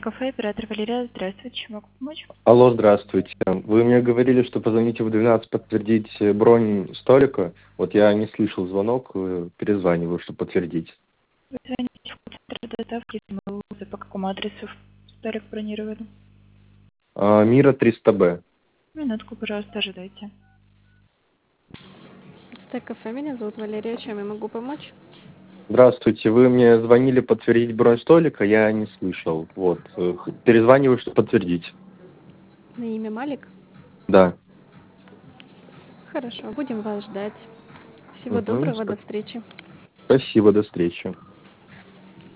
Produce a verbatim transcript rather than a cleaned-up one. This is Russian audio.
кафе, оператор Валерия. Здравствуйте, чем могу помочь? Алло, здравствуйте. Вы мне говорили, что позвоните в двенадцать подтвердить бронь столика. Вот я не слышал звонок, э, перезваниваю, чтобы подтвердить. Вы звоните в центр доставки из Мэллоуза. По какому адресу столик бронировали? А, Мира триста Б. Минутку, пожалуйста, ожидайте. Стек кафе, меня зовут Валерия, чем я могу помочь? Здравствуйте. Вы мне звонили подтвердить бронь столика, я не слышал. Вот. э, х- Перезваниваю, чтобы подтвердить. На имя Малик? Да. Хорошо, будем вас ждать. Всего Мгм. доброго, до Сп- встречи. Спасибо, до встречи.